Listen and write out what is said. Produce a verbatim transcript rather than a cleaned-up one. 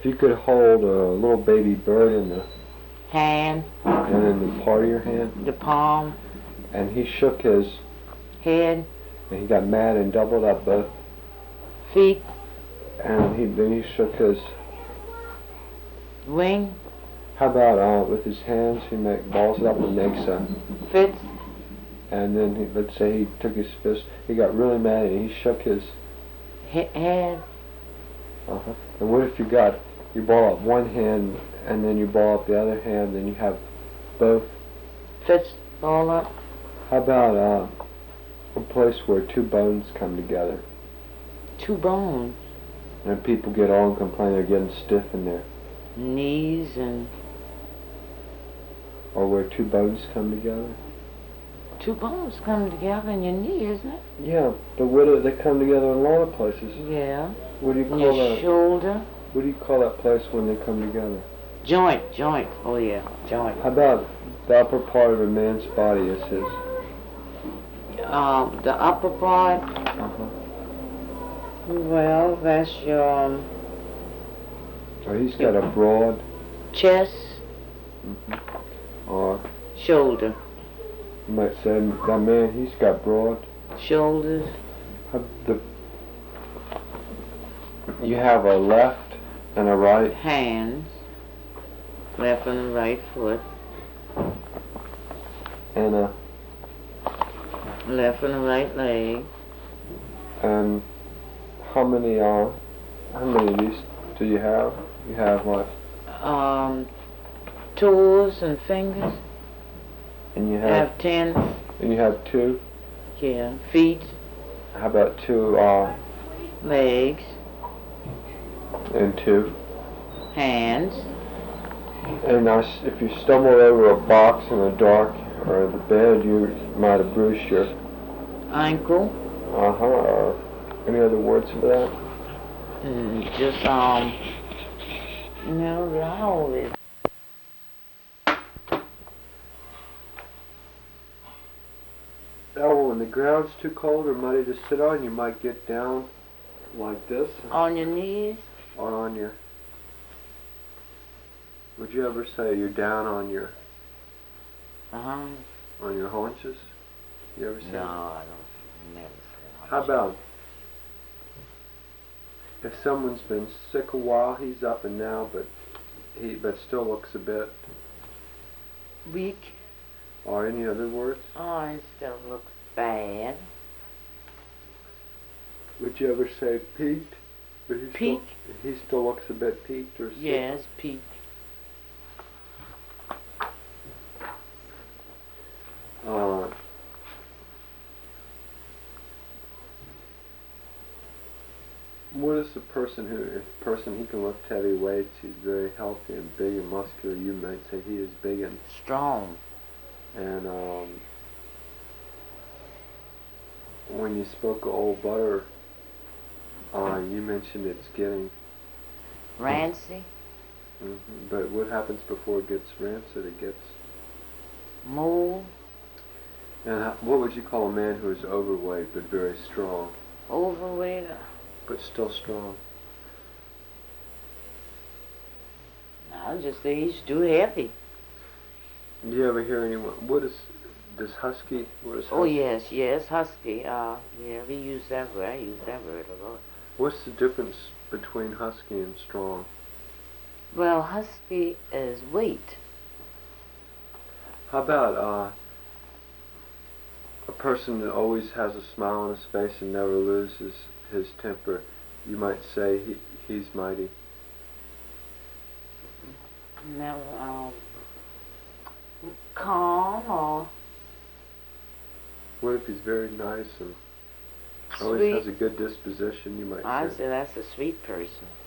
If you could hold a little baby bird in the hand, and in the part of your hand, the palm, and he shook his head, and he got mad and doubled up both feet, and he then he shook his wing, how about uh with his hands he make balls it up and makes a fist, and then he, let's say he took his fist, he got really mad and he shook his he head. uh-huh. And what if you got you ball up one hand and then you ball up the other hand, then you have both Fist ball up. how about uh a place where two bones come together Two bones. and people get all and complain they're getting stiff in their Knees and or where two bones come together? two bones come together in your knee, isn't it? Yeah, but what do they come together in a lot of places? Yeah. What do you call Your that? shoulder. What do you call that place when they come together? Joint, joint. Oh yeah, joint. How about the upper part of a man's body is his? Um, the upper part. Uh-huh. Well, that's your um, Or he's got a broad. chest, Mm-hmm. Or shoulder, you might say that man he's got broad. shoulders, How the you have a left and a right. hands, left and right foot, And a left and right leg. and how many uh how many of these do you have? You have what? Um, toes and fingers. And you I have have ten. and you have two. Yeah, feet, How about two uh legs, and two? hands. And uh, s- if you stumbled over a box in the dark or the bed, you might have bruised your Ankle. uh huh. Or any other words for that? Mm, just um, no, how old is? Oh, when the ground's too cold or muddy to sit on, you might get down like this On your knees. or on your. Would you ever say you're down on your Uh huh. on your haunches? You ever say? No, that? I don't. Never say. How about if someone's been sick a while, he's up and now, but he but still looks a bit. Weak. Or any other words? Oh, it still looks bad. Would you ever say peaked? But he Peak? Still, he still looks a bit peaked or sick? Yes, peak. Uh, what is the person who, if a person he can lift heavy weights, he's very healthy and big and muscular, you might say he is big and Strong. and um, when you spoke of old butter, uh, you mentioned it's getting. Rancy. hmm But what happens before it gets rancid? It gets. Mold. And how, what would you call a man who is overweight but very strong, Overweight. but still strong? I'll just say he's too heavy. Do you ever hear anyone? What is this husky? What is? Oh husky? yes, yes, husky. Uh, yeah, we use that word. I use that word a lot. What's the difference between husky and strong? Well, husky is weight. How about uh, a person that always has a smile on his face and never loses his temper? You might say he he's mighty. Now, um, calm or What if he's very nice and always sweet. has a good disposition? You might I'd say. say that's a sweet person.